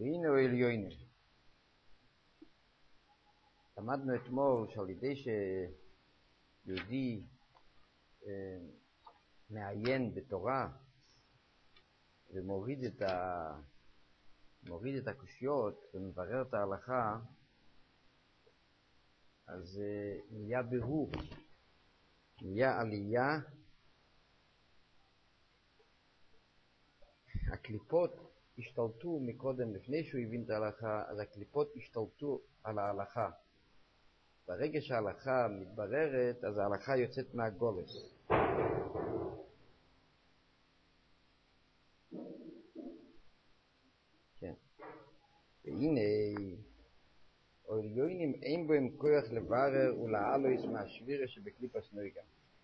והנה הוא עליונים. למדנו אתמול שעל ידי שיהודי מעיין בתורה ומוריד את הקושיות ומברר את ההלכה, אז נהיה בירור, נהיה עלייה. הקליפות השתלטו מקודם, לפני שהוא הבין את ההלכה, אז הקליפות השתלטו על ההלכה. ברגע שההלכה מתבררת, אז ההלכה יוצאת מהגולס. כן. והנה, עליונים אין בהם כוח לברר ולעלויס מהשבירה שבקליפס נויגה,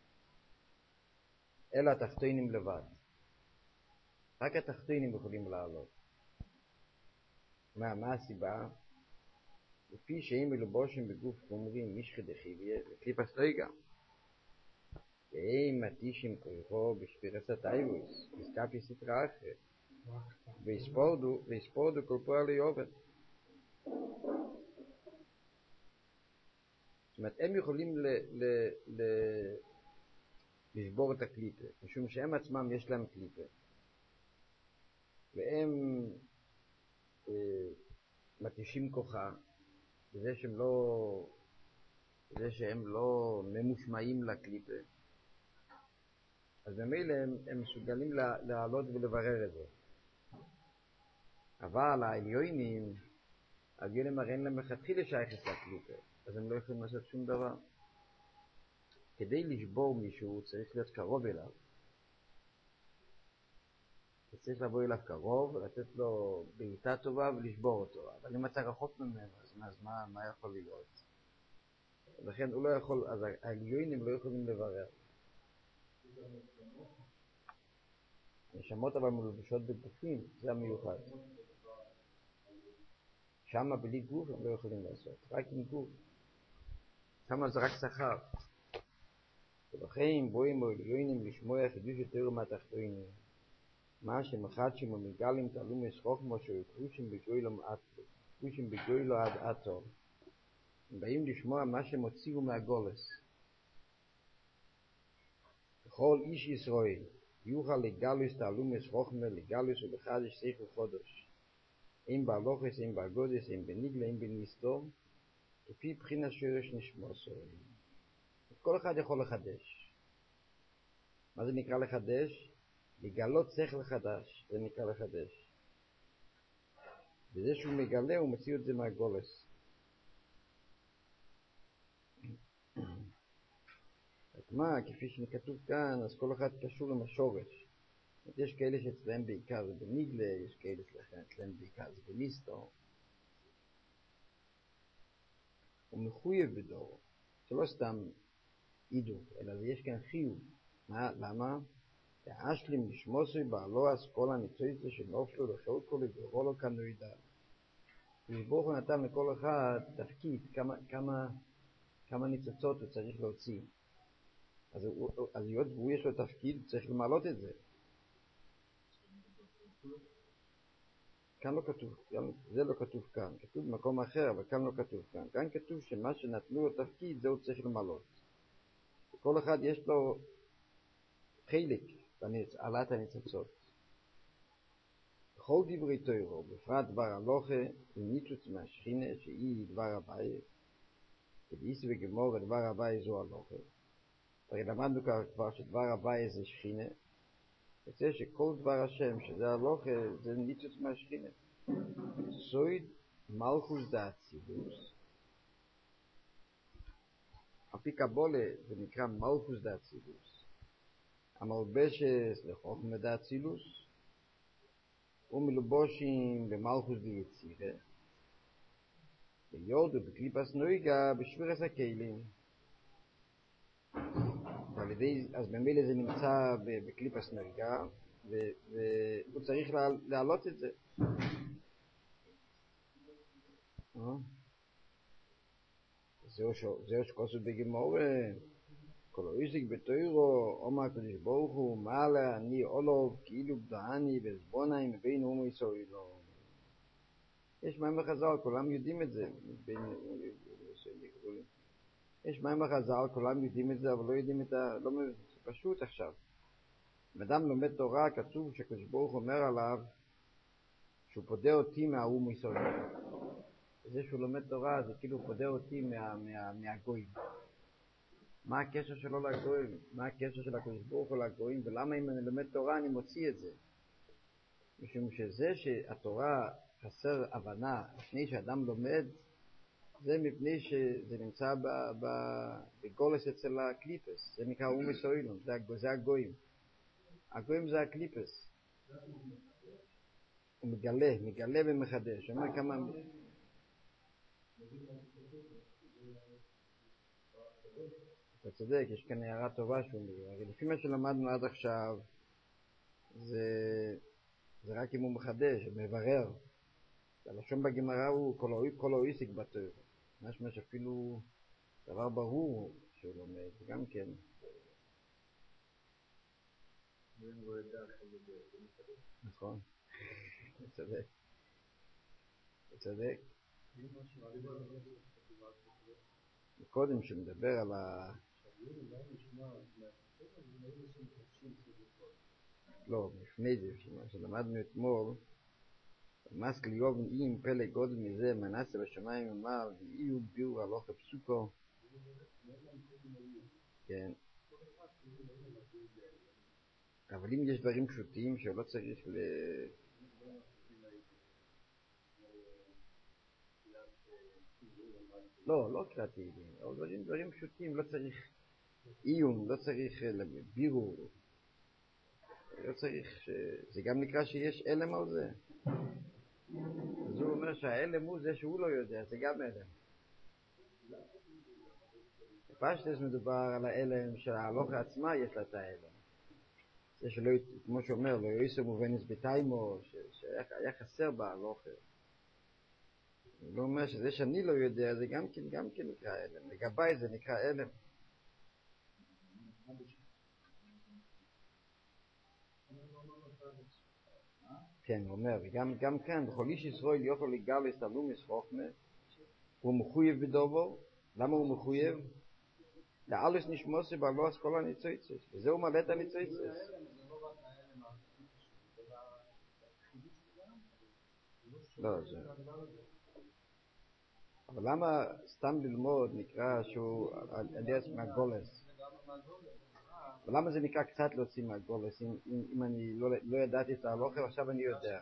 אלא התחתונים לבד. רק התחתונים יכולים לעלות. מה הסיבה? לפי שהם מלובושים בגוף חומרים משחי דחיביה וקליפס נויגה, והם מתישים כוחו בשפירס הטייבוס, בסקפי סתרה אחרת, ויספורדו כל פועל יובד. זאת אומרת, הם יכולים לשבור את הקליפה, משום שהם עצמם יש להם קליפה. והם מתישים כוחה, בזה שהם לא ממושמעים לקליפה. אז במילא הם מסוגלים לעלות ולברר את זה. אבל העליונים הרי אין להם מלכתחילה שייכות לקליפה, אז הם לא יכולים לעשות שום דבר. כדי לשבור מישהו צריך להיות קרוב אליו. צריך לבוא אליו קרוב, לתת לו בעיטה טובה ולשבור אותו. אבל אם אתה רחוק ממנו, אז מה יכול להיות? לכן הוא לא יכול, אז העליונים לא יכולים לברר. נשמות אבל מלובשות בגופים, זה המיוחד. שמה בלי גוף הם לא יכולים לעשות, רק עם גוף. שמה זה רק שכר. ולכן בואים העליונים לשמוע חידוש יותר מהתחתונים. מה שמחדשים ומגלים תעלום ישחוק כמו שהוא כרושים בגוי לו עד עתו. הם באים לשמוע מה שמוציאו מהגולס. וכל איש ישראל יוכל לגלוס תעלום ישחוק לגלוס ובחדש שכל חודש. אין בהלוכס, אין בהגודס, אין בניגלה, אין בניסתום, כפי בחינה שורש נשמוסו. כל אחד יכול לחדש. מה זה נקרא לחדש? לגלות שכל חדש, זה נקרא לחדש. בזה שהוא מגלה, הוא מציע את זה מהגולס. רק מה, כפי שכתוב כאן, אז כל אחד קשור עם השורש. יש כאלה שאצלהם בעיקר זה בניגלה, יש כאלה שאצלהם בעיקר זה בניסתו. הוא מחויב בדור. זה לא סתם עידו, אלא יש כאן חיוב. למה? האשלים לשמוסוי בעלו אסכולה ניצויצה שנופלו לחלקו לגררו לו כנוידה. ברוך הוא נתן לכל אחד תפקיד, כמה ניצוצות הוא צריך להוציא. אז היות והוא יש לו תפקיד, צריך למעלות את זה. כאן לא כתוב, זה לא כתוב כאן, כתוב במקום אחר, אבל כאן לא כתוב כאן. כאן כתוב שמה שנתנו לו תפקיד, זה הוא צריך למעלות. כל אחד יש לו חלק בעלת הניצוצות. בכל דברי תורה, בפרט דבר הלוכה, עם ניצוץ מהשכינה, שהיא דבר הבית, כדאיס וגמור, דבר הבית זו הלוכה. הרי למדנו כבר שדבר הבית זה שכינה, יוצא שכל דבר השם, שזה הלוכה, זה ניצוץ מהשכינה. סויד מלכוס דאצילוס, על פי קבולה זה נקרא מלכוס דאצילוס. המלבשת לחוכמה דאצילוס, ומלובושים במלכוס דיצירה, ויורדו בקליפס נויגה בשבירס הכלים. אז במילא זה נמצא בקליפס נויגה, והוא צריך להעלות את זה. זהו שכוסו בגמורה, כל אויסיק בתוירו, אומר הקדוש ברוך הוא, מעלה אני אולוב כאילו בדעני וזבונאי מבין הומו יסורי לו. יש מים בחז"ל, כולם יודעים את זה. יש מים בחז"ל, כולם יודעים את זה, אבל לא יודעים את ה... לא מבין, זה פשוט עכשיו. אם אדם לומד תורה, כתוב שהקדוש ברוך אומר עליו שהוא פודה אותי מהאום מישראל. זה שהוא לומד תורה, זה כאילו פודה אותי מהגויים. מה הקשר שלו לגויים? מה הקשר של הקדוש ברוך הוא לגויים? ולמה אם אני לומד תורה אני מוציא את זה? משום שזה שהתורה חסר הבנה לפני שאדם לומד, זה מפני שזה נמצא בגולס אצל הקליפס. זה נקרא אום מישראל, זה הגויים. הגויים זה הקליפס. הוא מגלה ומחדש. אומר כמה... אתה צודק, יש כאן הערה טובה שהוא אומר. לפי מה שלמדנו עד עכשיו, זה רק אם הוא מחדש, הוא מברר. הלשון בגמרא הוא כל האויסיק בתורה. משמע שאפילו דבר ברור שהוא לומד, גם כן. נכון, אתה צודק. אתה צודק. קודם שמדבר על ה... לא, לפני זה, שלמדנו אתמול, מסקל יובן אי עם פלא גודל מזה, מנסה בשמיים אמר, ואיהו ביור הלוך הפסוקו. כן. אבל אם יש דברים פשוטים שלא צריך לא קריאת תהילים, אבל דברים פשוטים, לא צריך עיון, לא צריך בירור, לא צריך זה גם נקרא שיש אלם על זה. אז הוא אומר שהאלם הוא זה שהוא לא יודע, זה גם אלם. פשטס מדובר על האלם שההלוכה עצמה יש לה את האלם. זה שלא, כמו שאומר, לא יויסו מובנס בתיימו, שהיה חסר בהלוכה. הוא לא אומר שזה שאני לא יודע, זה גם כן נקרא אלם. לגבי זה נקרא אלם. כן, הוא אומר, וגם כאן, בכל איש ישראל יוכל לגלס את הלומס חוכמה, הוא מחויב בדובו. למה הוא מחויב? לאלס נשמוסי בעלו אסכולה הניצויצס, וזה הוא מלא את הניצויצס. לא, זה... אבל למה סתם ללמוד נקרא שהוא הדס מהגולס? ולמה זה נקרא קצת להוציא מהגולס, אם אני לא ידעתי את ההלוכה ועכשיו אני יודע?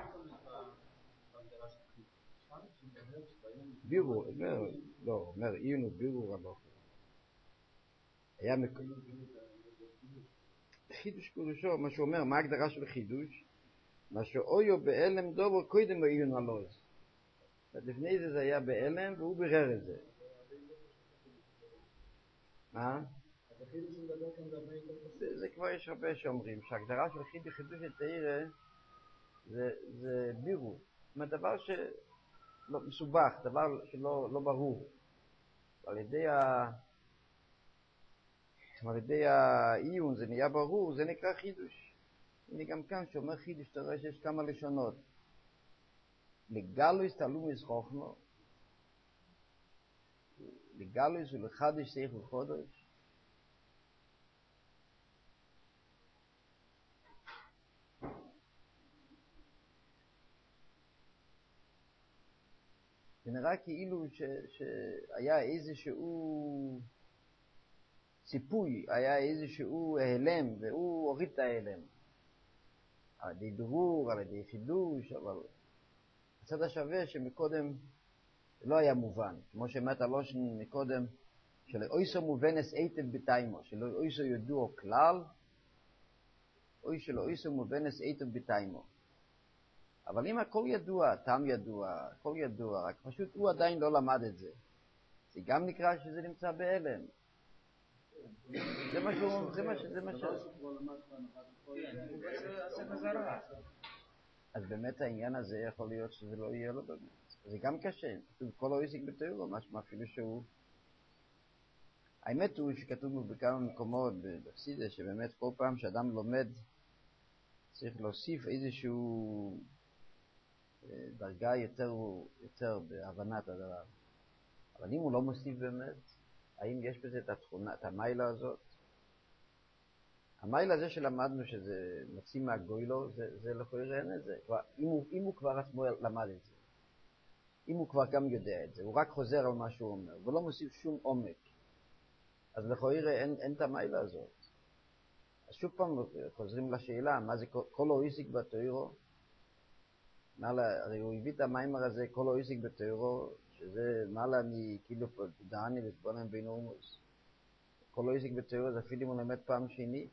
בירור, לא, אומר איינו בירור הלוכה. היה חידוש פירושו, מה שהוא אומר, מה ההגדרה של חידוש? מה שאויו באלם דובר קודם איינו הלוכה. לפני זה היה באלם והוא בירר את זה. מה? זה כבר יש הרבה שאומרים שההגדרה של חידוש התורה זה בירור. זאת אומרת, דבר שלא מסובך, דבר שלא ברור. על ידי העיון זה נהיה ברור, זה נקרא חידוש. הנה גם כאן שאומר חידוש, אתה רואה שיש כמה לשונות. לגלויס תלומס חוכמה, לגלויס ולחדש שכל חודש. זה נראה כאילו שהיה איזשהו ציפוי, היה איזשהו הלם, והוא הוריד את ההלם. על ידי ברור, על ידי חידוש, אבל הצד השווה שמקודם לא היה מובן. כמו שאמרת הלושן מקודם, שלא איסו מובנס היטב בתיימו, שלא איסו ידוע כלל, או שלא איסו מובנס היטב בתיימו. אבל אם הכל ידוע, טעם ידוע, הכל ידוע, רק פשוט הוא עדיין לא למד את זה. זה גם נקרא שזה נמצא בהלם. זה מה שהוא, זה מה ש... אז באמת העניין הזה יכול להיות שזה לא יהיה לו באמת. זה גם קשה. כתוב כל האויסיק בתורה, משמע אפילו שהוא... האמת הוא שכתוב בכמה מקומות בחסידות, שבאמת כל פעם שאדם לומד צריך להוסיף איזשהו דרגה יותר בהבנת הדבר. אבל אם הוא לא מוסיף באמת, האם יש בזה את התכונה, את המיילה הזאת? המיילה הזה שלמדנו שזה מוציא מהגוילו, זה לא יכול לראה את זה. אם הוא כבר עצמו למד את זה, אם הוא כבר גם יודע את זה, הוא רק חוזר על מה שהוא אומר, ולא מוסיף שום עומק, אז לכל יראה אין את המיילה הזאת. אז שוב פעם חוזרים לשאלה, מה זה כל אויסיק בתוירו? הרי הוא הביא את המיימר הזה, כל אויסיק בתוירו, שזה מעלה מכאילו דעני ותבונן בין אומוס. כל אויסיק בתוירו זה אפילו אם הוא למד פעם שני.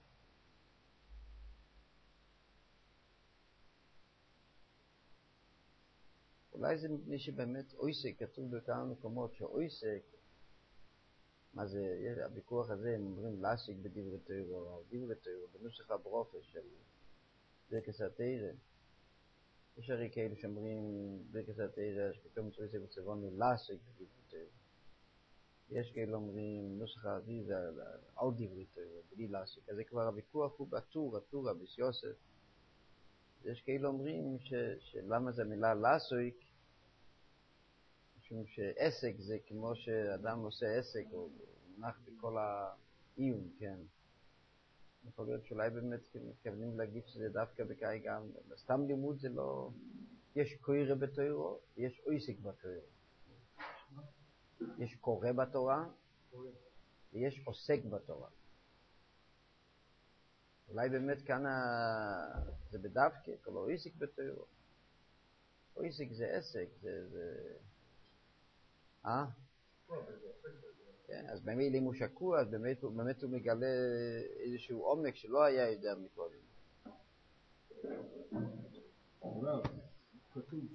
אולי זה מפני שבאמת אויסק, כתוב בכמה מקומות שאויסק, מה זה, הוויכוח הזה, הם אומרים להסיק בדברי תוירו, או דברי תוירו, בנוסח הברופש של ברכס התורה. יש הרי כאלה שאומרים ברכס התורה, שפתאום צריך בצבון להסיק בדברי תוירו. יש כאלה אומרים נוסח האבי זה על דברי תוירו, בלי להסיק. אז זה כבר הוויכוח הוא בטור, רביס יוסף. יש כאלה אומרים שלמה זה מילה להסיק, משום שעסק זה כמו שאדם עושה עסק, או מונח בכל העיון, כן. יכול להיות שאולי באמת מתכוונים להגיד שזה דווקא בקאי גם, סתם לימוד זה לא, יש קורא בתוירו, יש עוסק בתוירו. יש קורא בתורה, ויש עוסק בתורה. אולי באמת כאן זה בדווקא, כל עוסק בתוירו. עוסק זה עסק, זה... כן, אז באמת אם הוא שקוע, אז באמת הוא מגלה איזשהו עומק שלא היה יודע מקודם.